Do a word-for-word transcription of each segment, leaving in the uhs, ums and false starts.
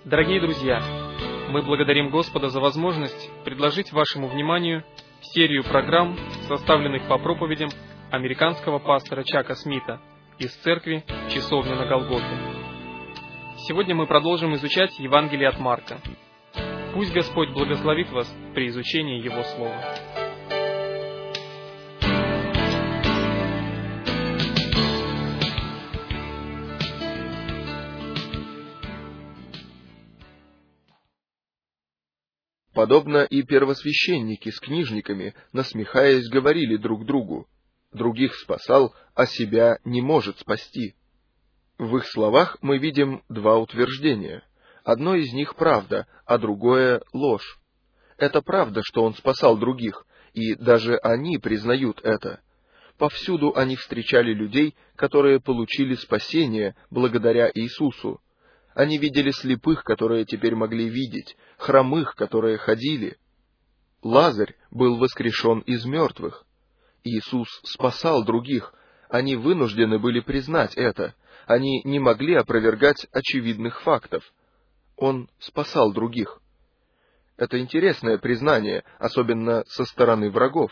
Дорогие друзья, мы благодарим Господа за возможность предложить вашему вниманию серию программ, составленных по проповедям американского пастора Чака Смита из церкви «Часовня на Голгофе». Сегодня мы продолжим изучать Евангелие от Марка. Пусть Господь благословит вас при изучении Его Слова. Подобно и первосвященники с книжниками, насмехаясь, говорили друг другу: «Других спасал, а себя не может спасти». В их словах мы видим два утверждения. Одно из них правда, а другое — ложь. Это правда, что он спасал других, и даже они признают это. Повсюду они встречали людей, которые получили спасение благодаря Иисусу. Они видели слепых, которые теперь могли видеть, хромых, которые ходили. Лазарь был воскрешен из мертвых. Иисус спасал других. Они вынуждены были признать это. Они не могли опровергать очевидных фактов. Он спасал других. Это интересное признание, особенно со стороны врагов.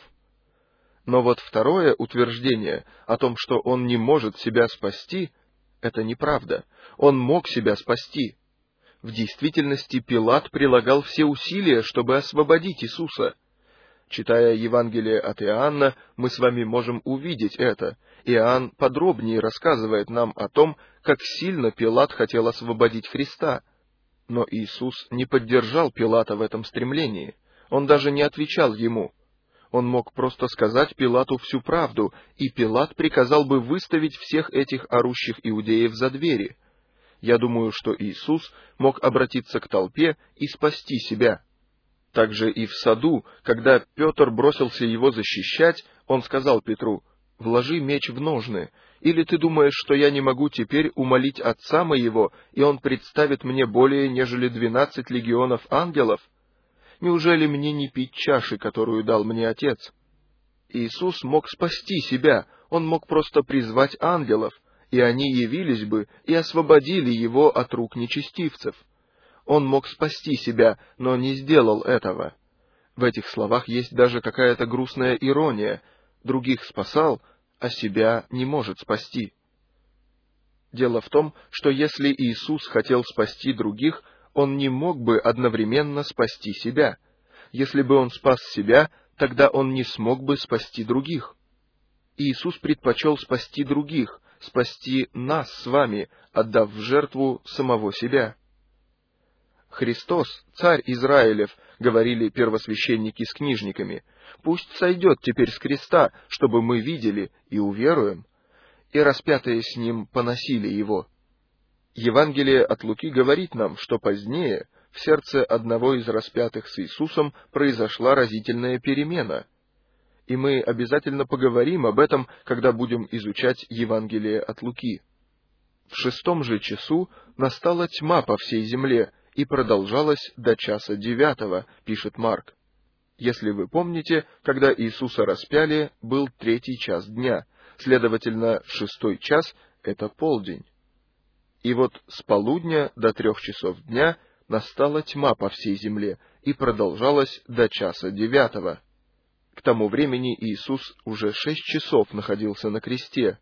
Но вот второе утверждение о том, что он не может себя спасти, это неправда. Он мог себя спасти. В действительности Пилат прилагал все усилия, чтобы освободить Иисуса. Читая Евангелие от Иоанна, мы с вами можем увидеть это. Иоанн подробнее рассказывает нам о том, как сильно Пилат хотел освободить Христа. Но Иисус не поддержал Пилата в этом стремлении. Он даже не отвечал ему. Он мог просто сказать Пилату всю правду, и Пилат приказал бы выставить всех этих орущих иудеев за двери. Я думаю, что Иисус мог обратиться к толпе и спасти себя. Также и в саду, когда Петр бросился его защищать, он сказал Петру: «Вложи меч в ножны, или ты думаешь, что я не могу теперь умолить Отца моего, и он представит мне более, нежели двенадцать легионов ангелов? Неужели мне не пить чаши, которую дал мне Отец?» Иисус мог спасти себя, он мог просто призвать ангелов, и они явились бы и освободили его от рук нечестивцев. Он мог спасти себя, но не сделал этого. В этих словах есть даже какая-то грустная ирония. Других спасал, а себя не может спасти. Дело в том, что если Иисус хотел спасти других, он не мог бы одновременно спасти себя. Если бы он спас себя, тогда он не смог бы спасти других. Иисус предпочел спасти других, спасти нас с вами, отдав в жертву самого себя. «Христос, царь Израилев», — говорили первосвященники с книжниками, «пусть сойдет теперь с креста, чтобы мы видели и уверуем». И распятые с ним поносили его. Евангелие от Луки говорит нам, что позднее в сердце одного из распятых с Иисусом произошла разительная перемена. И мы обязательно поговорим об этом, когда будем изучать Евангелие от Луки. В шестом же часу настала тьма по всей земле, и продолжалась до часа девятого, пишет Марк. Если вы помните, когда Иисуса распяли, был третий час дня, следовательно, в шестой час — это полдень. И вот с полудня до трех часов дня настала тьма по всей земле, и продолжалась до часа девятого. К тому времени Иисус уже шесть часов находился на кресте.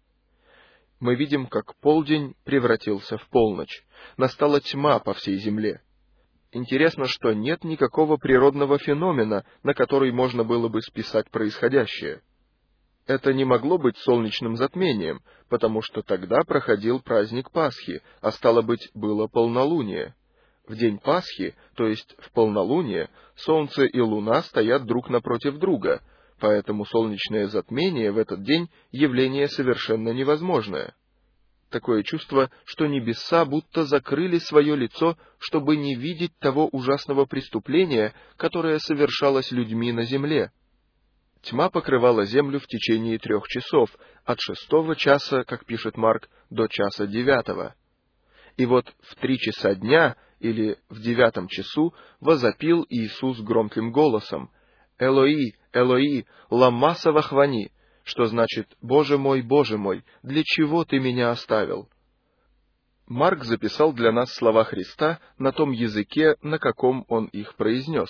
Мы видим, как полдень превратился в полночь. Настала тьма по всей земле. Интересно, что нет никакого природного феномена, на который можно было бы списать происходящее. Это не могло быть солнечным затмением, потому что тогда проходил праздник Пасхи, а стало быть, было полнолуние. В день Пасхи, то есть в полнолуние, солнце и луна стоят друг напротив друга, поэтому солнечное затмение в этот день — явление совершенно невозможное. Такое чувство, что небеса будто закрыли свое лицо, чтобы не видеть того ужасного преступления, которое совершалось людьми на земле. Тьма покрывала землю в течение трех часов, от шестого часа, как пишет Марк, до часа девятого. И вот в три часа дня, или в девятом часу, возопил Иисус громким голосом: «Элои, Элои, лама Марк записал для нас слова Христа на том языке, на каком он их произнес.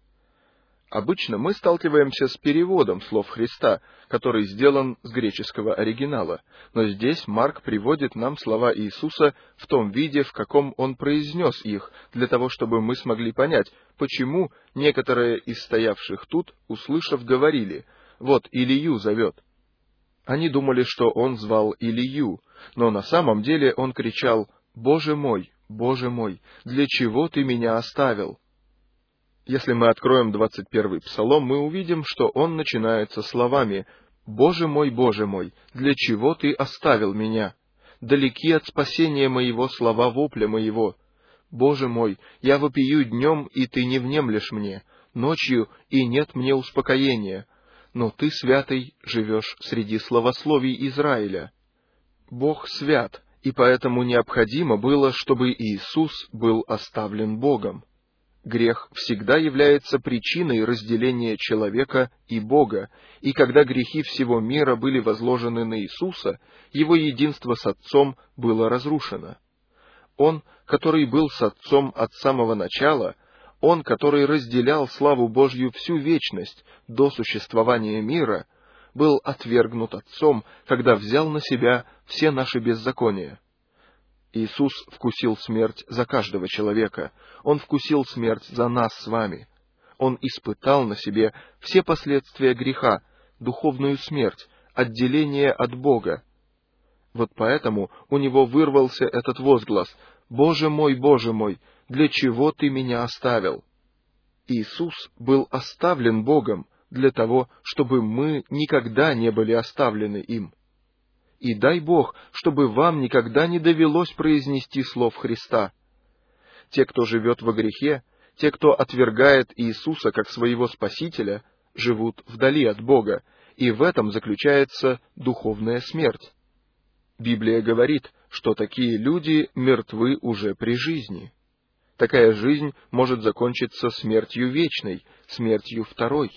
Обычно мы сталкиваемся с переводом слов Христа, который сделан с греческого оригинала, но здесь Марк приводит нам слова Иисуса в том виде, в каком он произнес их, для того, чтобы мы смогли понять, почему некоторые из стоявших тут, услышав, говорили: «Вот Илию зовет». Они думали, что он звал Илию, но на самом деле он кричал: «Боже мой, Боже мой, для чего ты меня оставил?» Если мы откроем двадцать первый псалом, мы увидим, что он начинается словами: «Боже мой, Боже мой, для чего ты оставил меня? Далеки от спасения моего слова вопля моего. Боже мой, я вопию днем, и ты не внемлешь мне, ночью, и нет мне успокоения. Но ты, святый, живешь среди славословий Израиля». Бог свят, и поэтому необходимо было, чтобы Иисус был оставлен Богом. Грех всегда является причиной разделения человека и Бога, и когда грехи всего мира были возложены на Иисуса, его единство с Отцом было разрушено. Он, который был с Отцом от самого начала, Он, который разделял славу Божью всю вечность до существования мира, был отвергнут Отцом, когда взял на себя все наши беззакония. Иисус вкусил смерть за каждого человека. Он вкусил смерть за нас с вами. Он испытал на себе все последствия греха, духовную смерть, отделение от Бога. Вот поэтому у него вырвался этот возглас: «Боже мой, Боже мой, для чего ты меня оставил?» Иисус был оставлен Богом для того, чтобы мы никогда не были оставлены им. И дай Бог, чтобы вам никогда не довелось произнести слов Христа. Те, кто живет во грехе, те, кто отвергает Иисуса как своего Спасителя, живут вдали от Бога, и в этом заключается духовная смерть. Библия говорит, что такие люди мертвы уже при жизни. Такая жизнь может закончиться смертью вечной, смертью второй.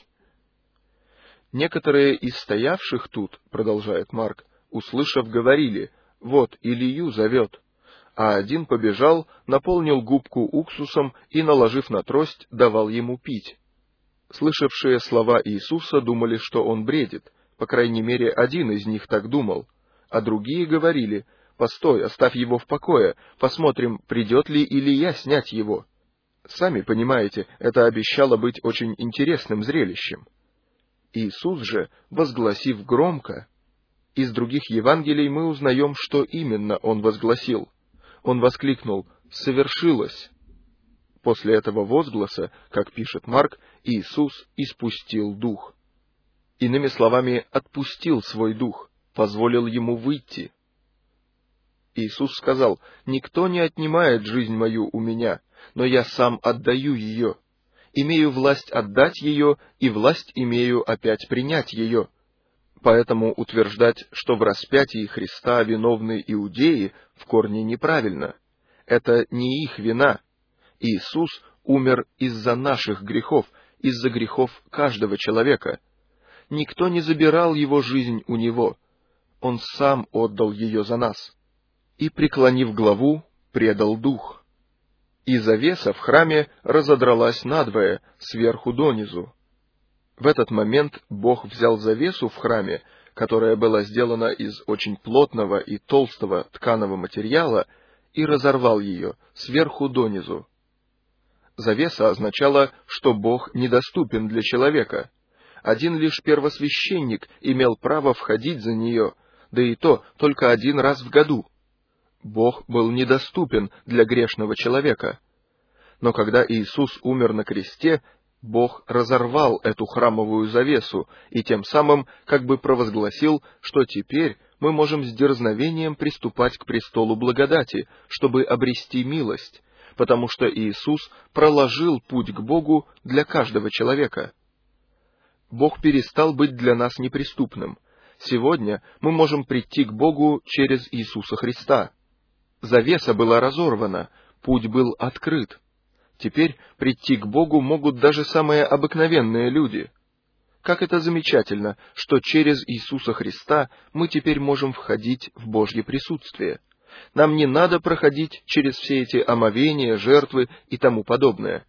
Некоторые из стоявших тут, продолжает Марк, услышав, говорили: «Вот Илию зовет». А один побежал, наполнил губку уксусом и, наложив на трость, давал ему пить. Слышавшие слова Иисуса думали, что он бредит, по крайней мере, один из них так думал, а другие говорили: «Постой, оставь его в покое, посмотрим, придет ли Илия снять его». Сами понимаете, это обещало быть очень интересным зрелищем. Иисус же, возгласив громко, из других Евангелий мы узнаем, что именно он возгласил. Он воскликнул: «Совершилось!» После этого возгласа, как пишет Марк, Иисус испустил дух. Иными словами, отпустил свой дух, позволил ему выйти. Иисус сказал: «Никто не отнимает жизнь мою у меня, но я сам отдаю ее. Имею власть отдать ее, и власть имею опять принять ее». Поэтому утверждать, что в распятии Христа виновны иудеи, в корне неправильно. Это не их вина. Иисус умер из-за наших грехов, из-за грехов каждого человека. Никто не забирал его жизнь у него. Он сам отдал ее за нас. И, преклонив главу, предал дух. И завеса в храме разодралась надвое, сверху донизу. В этот момент Бог взял завесу в храме, которая была сделана из очень плотного и толстого тканого материала, и разорвал ее сверху донизу. Завеса означала, что Бог недоступен для человека. Один лишь первосвященник имел право входить за нее, да и то только один раз в году. Бог был недоступен для грешного человека. Но когда Иисус умер на кресте, Бог разорвал эту храмовую завесу и тем самым как бы провозгласил, что теперь мы можем с дерзновением приступать к престолу благодати, чтобы обрести милость, потому что Иисус проложил путь к Богу для каждого человека. Бог перестал быть для нас неприступным. Сегодня мы можем прийти к Богу через Иисуса Христа. Завеса была разорвана, путь был открыт. Теперь прийти к Богу могут даже самые обыкновенные люди. Как это замечательно, что через Иисуса Христа мы теперь можем входить в Божье присутствие. Нам не надо проходить через все эти омовения, жертвы и тому подобное.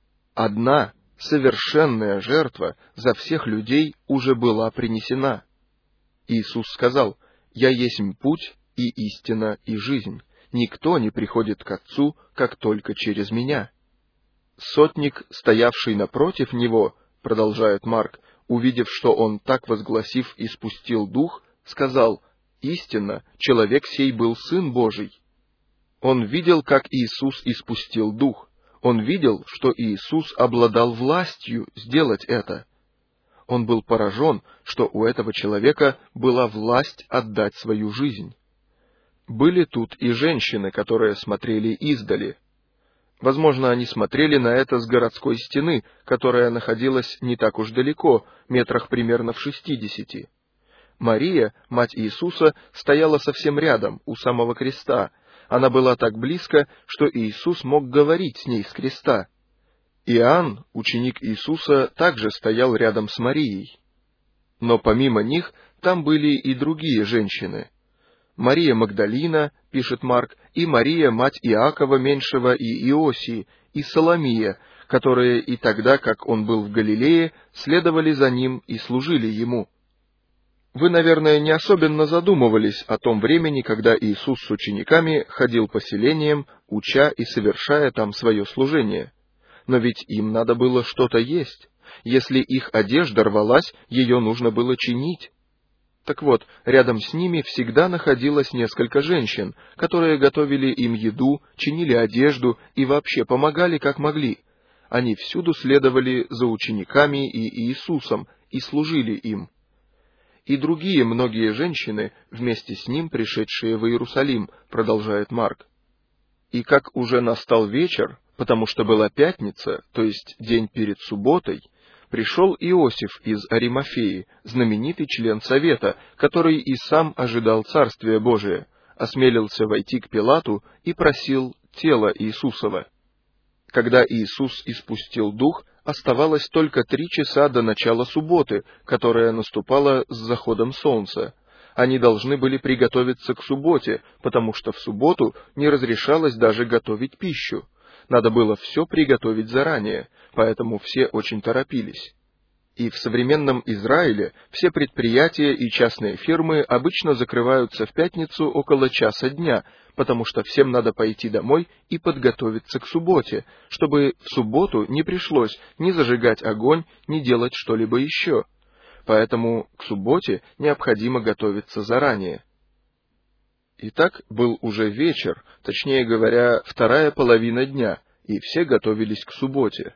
Одна совершенная жертва за всех людей уже была принесена. Иисус сказал: «Я есть путь и истина и жизнь. Никто не приходит к Отцу, как только через Меня». Сотник, стоявший напротив него, продолжает Марк, увидев, что он, так возгласив, испустил дух, сказал: «Истинно, человек сей был Сын Божий». Он видел, как Иисус испустил дух. Он видел, что Иисус обладал властью сделать это. Он был поражен, что у этого человека была власть отдать свою жизнь. Были тут и женщины, которые смотрели издали. Возможно, они смотрели на это с городской стены, которая находилась не так уж далеко, метрах примерно в шестидесяти. Мария, мать Иисуса, стояла совсем рядом, у самого креста. Она была так близко, что Иисус мог говорить с ней с креста. Иоанн, ученик Иисуса, также стоял рядом с Марией. Но помимо них, там были и другие женщины. Мария Магдалина, пишет Марк, и Мария, мать Иакова Меньшего и Иосии, и Соломия, которые и тогда, как он был в Галилее, следовали за ним и служили ему. Вы, наверное, не особенно задумывались о том времени, когда Иисус с учениками ходил по селениям, уча и совершая там свое служение. Но ведь им надо было что-то есть. Если их одежда рвалась, ее нужно было чинить. Так вот, рядом с ними всегда находилось несколько женщин, которые готовили им еду, чинили одежду и вообще помогали как могли. Они всюду следовали за учениками и Иисусом и служили им. И другие многие женщины, вместе с ним пришедшие в Иерусалим, продолжает Марк. И как уже настал вечер, потому что была пятница, то есть день перед субботой, пришел Иосиф из Аримафеи, знаменитый член совета, который и сам ожидал Царствия Божия, осмелился войти к Пилату и просил тело Иисусова. Когда Иисус испустил дух, оставалось только три часа до начала субботы, которая наступала с заходом солнца. Они должны были приготовиться к субботе, потому что в субботу не разрешалось даже готовить пищу. Надо было все приготовить заранее, поэтому все очень торопились. И в современном Израиле все предприятия и частные фирмы обычно закрываются в пятницу около часа дня, потому что всем надо пойти домой и подготовиться к субботе, чтобы в субботу не пришлось ни зажигать огонь, ни делать что-либо еще. Поэтому к субботе необходимо готовиться заранее. Итак, был уже вечер, точнее говоря, вторая половина дня, и все готовились к субботе.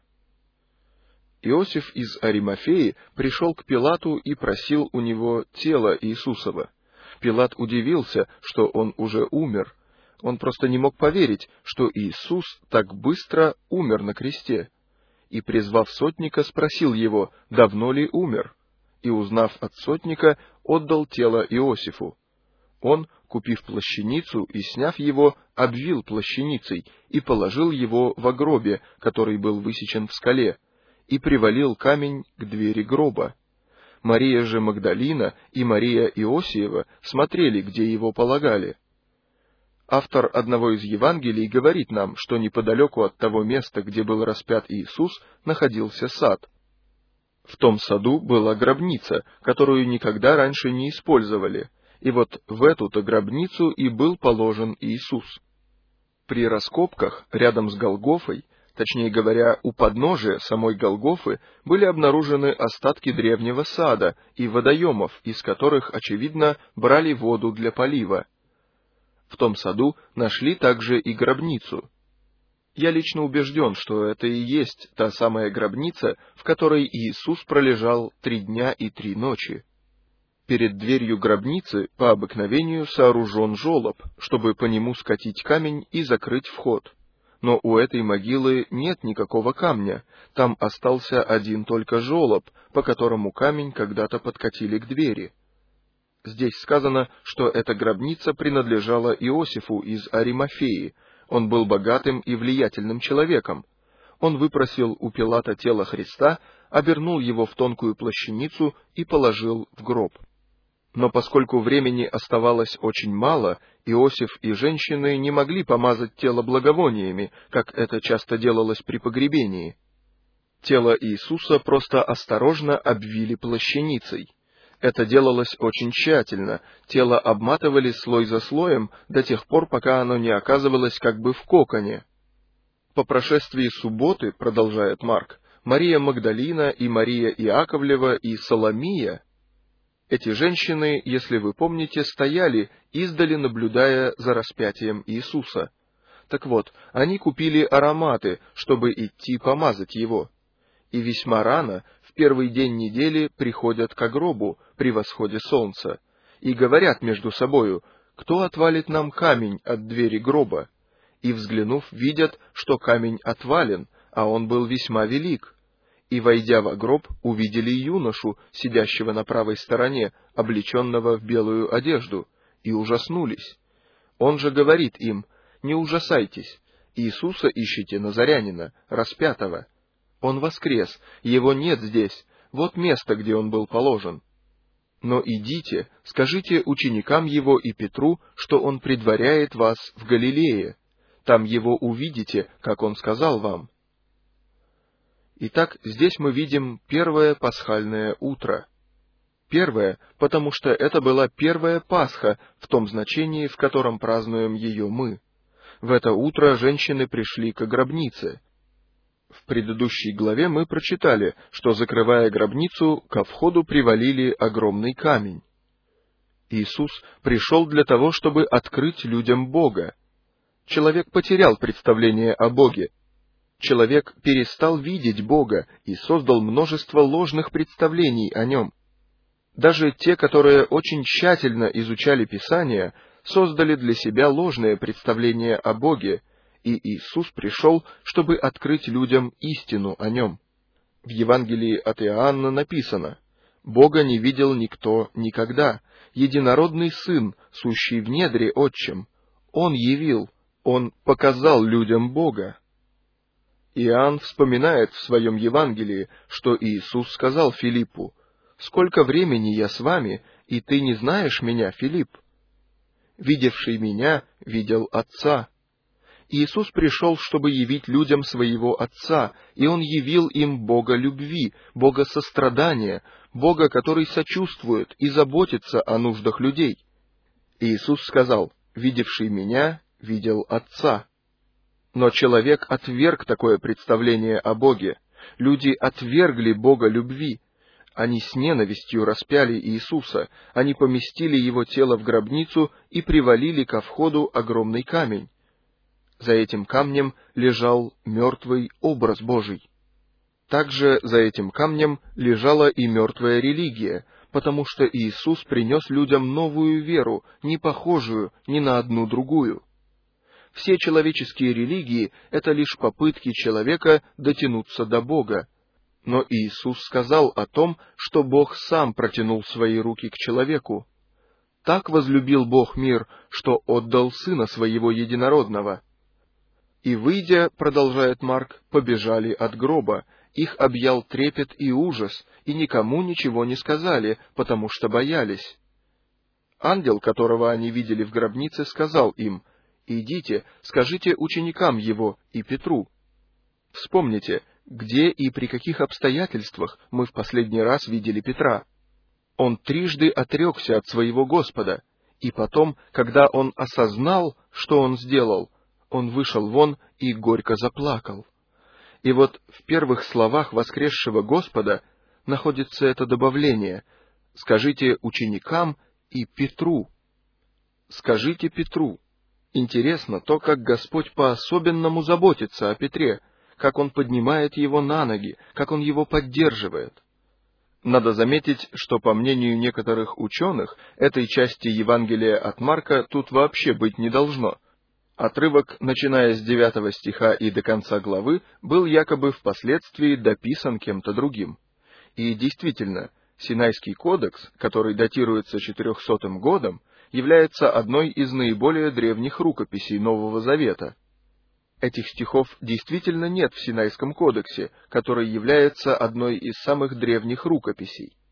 Иосиф из Аримафеи пришел к Пилату и просил у него тело Иисусова. Пилат удивился, что он уже умер. Он просто не мог поверить, что Иисус так быстро умер на кресте. И, призвав сотника, спросил его, давно ли умер, и, узнав от сотника, отдал тело Иосифу. Он, купив плащаницу и сняв его, обвил плащаницей и положил его во гробе, который был высечен в скале, и привалил камень к двери гроба. Мария же Магдалина и Мария Иосиева смотрели, где его полагали. Автор одного из Евангелий говорит нам, что неподалеку от того места, где был распят Иисус, находился сад. В том саду была гробница, которую никогда раньше не использовали, и вот в эту-то гробницу и был положен Иисус. При раскопках рядом с Голгофой, точнее говоря, у подножия самой Голгофы, были обнаружены остатки древнего сада и водоемов, из которых, очевидно, брали воду для полива. В том саду нашли также и гробницу. Я лично убежден, что это и есть та самая гробница, в которой Иисус пролежал три дня и три ночи. Перед дверью гробницы по обыкновению сооружен желоб, чтобы по нему скатить камень и закрыть вход. Но у этой могилы нет никакого камня, там остался один только желоб, по которому камень когда-то подкатили к двери. Здесь сказано, что эта гробница принадлежала Иосифу из Аримафеи. Он был богатым и влиятельным человеком. Он выпросил у Пилата тело Христа, обернул его в тонкую плащаницу и положил в гроб. Но поскольку времени оставалось очень мало, Иосиф и женщины не могли помазать тело благовониями, как это часто делалось при погребении. Тело Иисуса просто осторожно обвили плащаницей. Это делалось очень тщательно, тело обматывали слой за слоем до тех пор, пока оно не оказывалось как бы в коконе. По прошествии субботы, продолжает Марк, Мария Магдалина и Мария Иаковлева и Соломия, эти женщины, если вы помните, стояли, издали наблюдая за распятием Иисуса. Так вот, они купили ароматы, чтобы идти помазать его. И весьма рано, в первый день недели, приходят ко гробу при восходе солнца, и говорят между собою: «Кто отвалит нам камень от двери гроба?» И, взглянув, видят, что камень отвален, а он был весьма велик. И, войдя во гроб, увидели юношу, сидящего на правой стороне, облеченного в белую одежду, и ужаснулись. Он же говорит им: «Не ужасайтесь, Иисуса ищете Назарянина, распятого. Он воскрес, его нет здесь, вот место, где он был положен. Но идите, скажите ученикам его и Петру, что он предваряет вас в Галилее. Там его увидите, как он сказал вам». Итак, здесь мы видим первое пасхальное утро. Первое, потому что это была первая Пасха в том значении, в котором празднуем ее мы. В это утро женщины пришли к гробнице. В предыдущей главе мы прочитали, что, закрывая гробницу, ко входу привалили огромный камень. Иисус пришел для того, чтобы открыть людям Бога. Человек потерял представление о Боге. Человек перестал видеть Бога и создал множество ложных представлений о Нем. Даже те, которые очень тщательно изучали Писания, создали для себя ложные представления о Боге, и Иисус пришел, чтобы открыть людям истину о Нем. В Евангелии от Иоанна написано: «Бога не видел никто никогда, единородный Сын, сущий в недре Отчим. Он явил, Он показал людям Бога». Иоанн вспоминает в своем Евангелии, что Иисус сказал Филиппу: «Сколько времени я с вами, и ты не знаешь меня, Филипп? Видевший меня, видел Отца». Иисус пришел, чтобы явить людям своего Отца, и Он явил им Бога любви, Бога сострадания, Бога, который сочувствует и заботится о нуждах людей. Иисус сказал: «Видевший меня, видел Отца». Но человек отверг такое представление о Боге. Люди отвергли Бога любви. Они с ненавистью распяли Иисуса, они поместили Его тело в гробницу и привалили ко входу огромный камень. За этим камнем лежал мертвый образ Божий. Также за этим камнем лежала и мертвая религия, потому что Иисус принес людям новую веру, не похожую ни на одну другую. Все человеческие религии — это лишь попытки человека дотянуться до Бога. Но Иисус сказал о том, что Бог сам протянул свои руки к человеку. «Так возлюбил Бог мир, что отдал Сына Своего Единородного». И, выйдя, продолжает Марк, побежали от гроба, их объял трепет и ужас, и никому ничего не сказали, потому что боялись. Ангел, которого они видели в гробнице, сказал им: «Идите, скажите ученикам его и Петру». Вспомните, где и при каких обстоятельствах мы в последний раз видели Петра. Он трижды отрекся от своего Господа, и потом, когда он осознал, что он сделал, он вышел вон и горько заплакал. И вот в первых словах воскресшего Господа находится это добавление: «Скажите ученикам и Петру». «Скажите Петру». Интересно то, как Господь по-особенному заботится о Петре, как Он поднимает его на ноги, как Он его поддерживает. Надо заметить, что, по мнению некоторых ученых, этой части Евангелия от Марка тут вообще быть не должно. Отрывок, начиная с девятого стиха и до конца главы, был якобы впоследствии дописан кем-то другим. И действительно, Синайский кодекс, который датируется четырехсотым годом, является одной из наиболее древних рукописей Нового Завета. Этих стихов действительно нет в Синайском кодексе, который является одной из самых древних рукописей.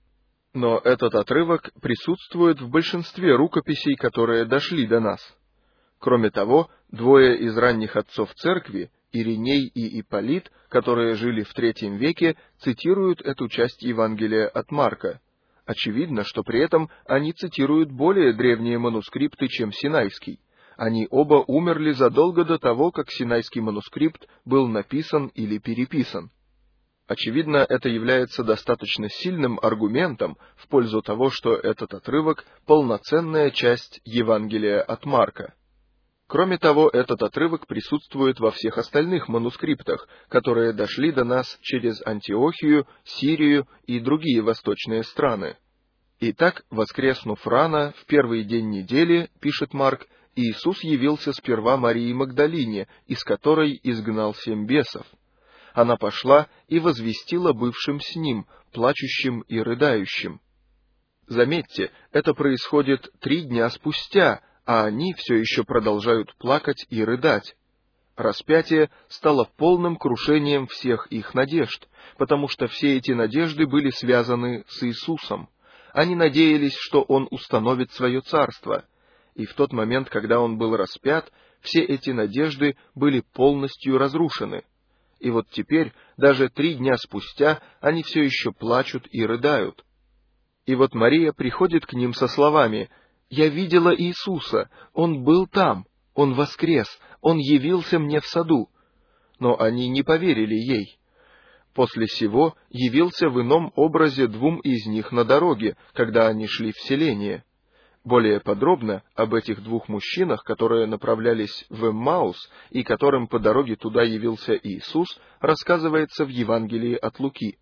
Но этот отрывок присутствует в большинстве рукописей, которые дошли до нас. Кроме того, двое из ранних отцов церкви, Ириней и Ипполит, которые жили в третьем веке, цитируют эту часть Евангелия от Марка. Очевидно, что при этом они цитируют более древние манускрипты, чем Синайский. Они оба умерли задолго до того, как Синайский манускрипт был написан или переписан. Очевидно, это является достаточно сильным аргументом в пользу того, что этот отрывок — полноценная часть Евангелия от Марка. Кроме того, этот отрывок присутствует во всех остальных манускриптах, которые дошли до нас через Антиохию, Сирию и другие восточные страны. Итак, воскреснув рано, в первый день недели, пишет Марк, Иисус явился сперва Марии Магдалине, из которой изгнал семь бесов. Она пошла и возвестила бывшим с ним, плачущим и рыдающим. Заметьте, это происходит три дня спустя, а они все еще продолжают плакать и рыдать. Распятие стало полным крушением всех их надежд, потому что все эти надежды были связаны с Иисусом. Они надеялись, что Он установит свое царство, и в тот момент, когда Он был распят, все эти надежды были полностью разрушены. И вот теперь, даже три дня спустя, они все еще плачут и рыдают. И вот Мария приходит к ним со словами: «Я видела Иисуса, Он был там, Он воскрес, Он явился мне в саду». Но они не поверили ей. После сего явился в ином образе двум из них на дороге, когда они шли в селение. Более подробно об этих двух мужчинах, которые направлялись в Эммаус и которым по дороге туда явился Иисус, рассказывается в Евангелии от Луки.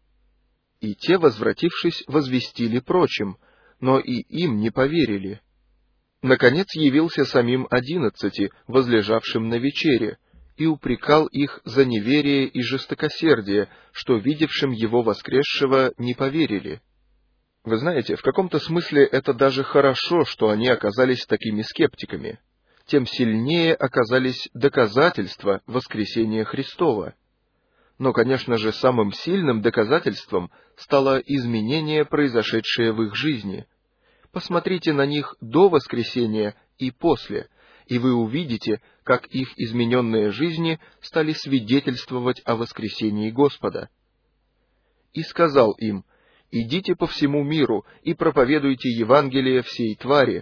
«И те, возвратившись, возвестили прочим, но и им не поверили. Наконец явился самим одиннадцати, возлежавшим на вечере, и упрекал их за неверие и жестокосердие, что видевшим его воскресшего не поверили». Вы знаете, в каком-то смысле это даже хорошо, что они оказались такими скептиками. Тем сильнее оказались доказательства воскресения Христова. Но, конечно же, самым сильным доказательством стало изменение, произошедшее в их жизни. Посмотрите на них до воскресения и после, и вы увидите, как их измененные жизни стали свидетельствовать о воскресении Господа. «И сказал им: идите по всему миру и проповедуйте Евангелие всей твари».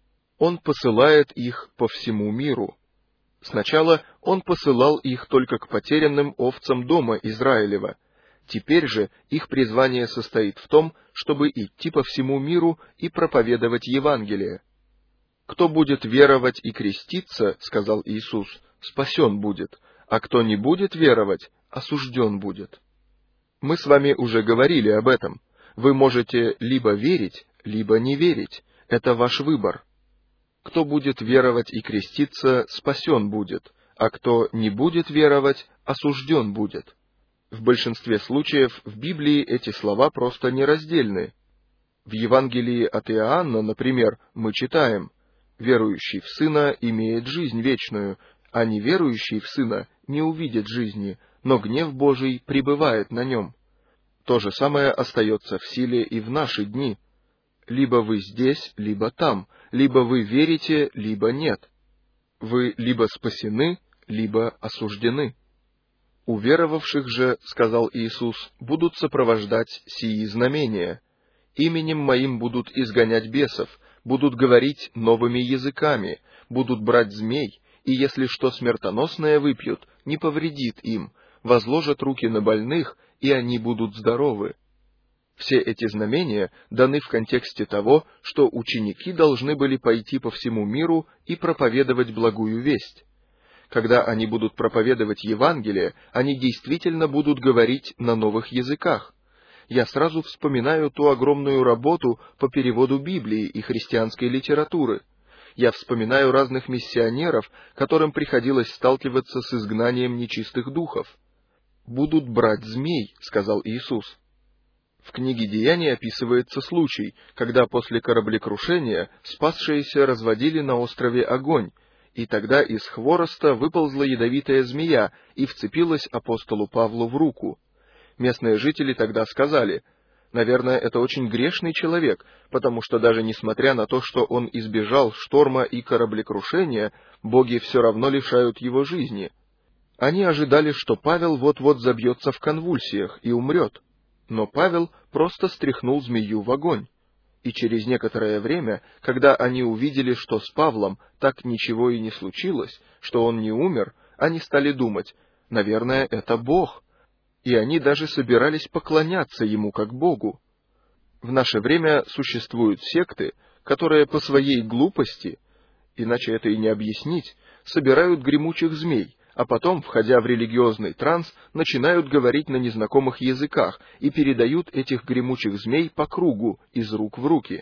Он посылает их по всему миру. Сначала Он посылал их только к потерянным овцам дома Израилева. Теперь же их призвание состоит в том, чтобы идти по всему миру и проповедовать Евангелие. «Кто будет веровать и креститься, — сказал Иисус, — спасен будет, а кто не будет веровать, осужден будет». Мы с вами уже говорили об этом. Вы можете либо верить, либо не верить. Это ваш выбор. Кто будет веровать и креститься, спасен будет, а кто не будет веровать, осужден будет. В большинстве случаев в Библии эти слова просто нераздельны. В Евангелии от Иоанна, например, мы читаем: «Верующий в Сына имеет жизнь вечную, а неверующий в Сына не увидит жизни, но гнев Божий пребывает на нем». То же самое остается в силе и в наши дни. Либо вы здесь, либо там, либо вы верите, либо нет. Вы либо спасены, либо осуждены. «Уверовавших же, — сказал Иисус, — будут сопровождать сии знамения. Именем Моим будут изгонять бесов, будут говорить новыми языками, будут брать змей, и если что смертоносное выпьют, не повредит им, возложат руки на больных, и они будут здоровы». Все эти знамения даны в контексте того, что ученики должны были пойти по всему миру и проповедовать благую весть. Когда они будут проповедовать Евангелие, они действительно будут говорить на новых языках. Я сразу вспоминаю ту огромную работу по переводу Библии и христианской литературы. Я вспоминаю разных миссионеров, которым приходилось сталкиваться с изгнанием нечистых духов. «Будут брать змей», — сказал Иисус. В книге Деяний описывается случай, когда после кораблекрушения спасшиеся разводили на острове огонь, и тогда из хвороста выползла ядовитая змея и вцепилась апостолу Павлу в руку. Местные жители тогда сказали: Наверное, это очень грешный человек, потому что даже несмотря на то, что он избежал шторма и кораблекрушения, боги все равно лишают его жизни. Они ожидали, что Павел вот-вот забьется в конвульсиях и умрет. Но Павел просто стряхнул змею в огонь. И через некоторое время, когда они увидели, что с Павлом так ничего и не случилось, что он не умер, они стали думать: наверное, это Бог. И они даже собирались поклоняться ему как Богу. В наше время существуют секты, которые по своей глупости, иначе это и не объяснить, собирают гремучих змей, а потом, входя в религиозный транс, начинают говорить на незнакомых языках и передают этих гремучих змей по кругу, из рук в руки.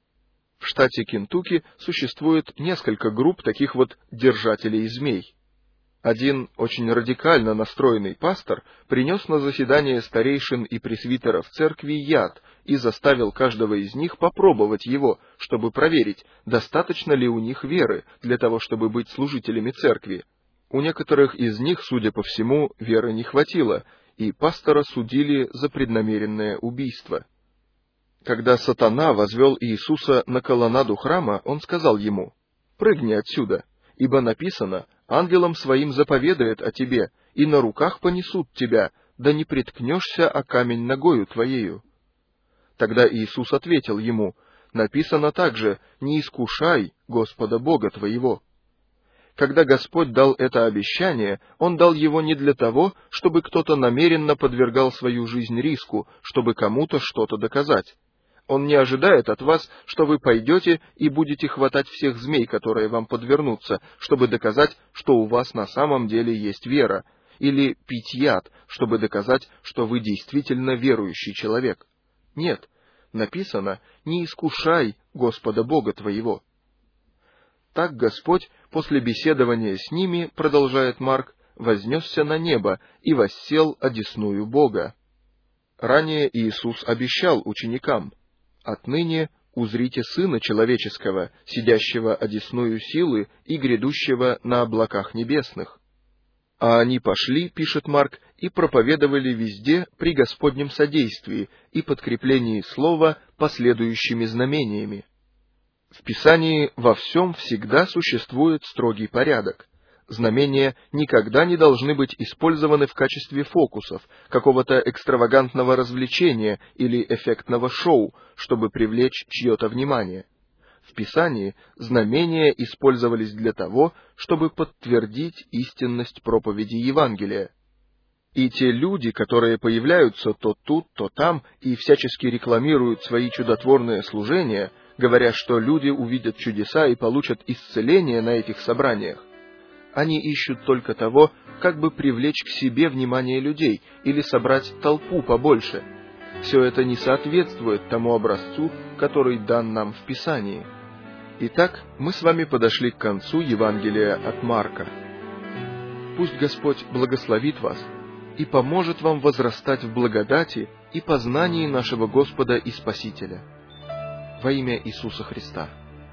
В штате Кентукки существует несколько групп таких вот держателей змей. Один очень радикально настроенный пастор принес на заседание старейшин и пресвитеров церкви яд и заставил каждого из них попробовать его, чтобы проверить, достаточно ли у них веры для того, чтобы быть служителями церкви. У некоторых из них, судя по всему, веры не хватило, и пастора судили за преднамеренное убийство. Когда сатана возвел Иисуса на колоннаду храма, он сказал ему: «Прыгни отсюда, ибо написано: ангелам своим заповедает о тебе, и на руках понесут тебя, да не приткнешься о камень ногою твоею». Тогда Иисус ответил ему: «Написано также: не искушай Господа Бога твоего». Когда Господь дал это обещание, Он дал его не для того, чтобы кто-то намеренно подвергал свою жизнь риску, чтобы кому-то что-то доказать. Он не ожидает от вас, что вы пойдете и будете хватать всех змей, которые вам подвернутся, чтобы доказать, что у вас на самом деле есть вера, или пить яд, чтобы доказать, что вы действительно верующий человек. Нет, написано: «Не искушай Господа Бога твоего». Так Господь после беседования с ними, продолжает Марк, вознесся на небо и воссел одесную Бога. Ранее Иисус обещал ученикам: «Отныне узрите Сына Человеческого, сидящего одесную силы и грядущего на облаках небесных». А они пошли, пишет Марк, и проповедовали везде при Господнем содействии и подкреплении слова последующими знамениями. В Писании во всем всегда существует строгий порядок. Знамения никогда не должны быть использованы в качестве фокусов, какого-то экстравагантного развлечения или эффектного шоу, чтобы привлечь чье-то внимание. В Писании знамения использовались для того, чтобы подтвердить истинность проповеди Евангелия. И те люди, которые появляются то тут, то там и всячески рекламируют свои чудотворные служения, говоря, что люди увидят чудеса и получат исцеление на этих собраниях, они ищут только того, как бы привлечь к себе внимание людей или собрать толпу побольше. Все это не соответствует тому образцу, который дан нам в Писании. Итак, мы с вами подошли к концу Евангелия от Марка. Пусть Господь благословит вас и поможет вам возрастать в благодати и познании нашего Господа и Спасителя. Во имя Иисуса Христа.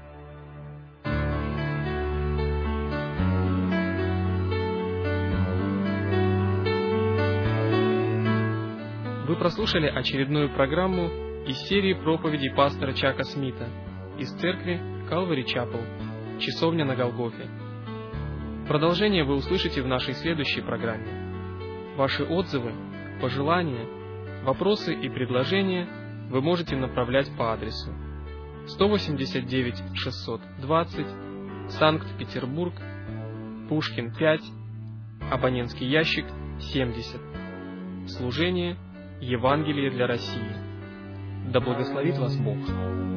Вы прослушали очередную программу из серии проповедей пастора Чака Смита из церкви Calvary Chapel, Часовня на Голгофе. Продолжение вы услышите в нашей следующей программе. Ваши отзывы, пожелания, вопросы и предложения вы можете направлять по адресу сто восемьдесят девять шестьсот двадцать, Санкт-Петербург, Пушкин пять, абонентский ящик семьдесят. Служение Евангелие для России. Да благословит вас Бог!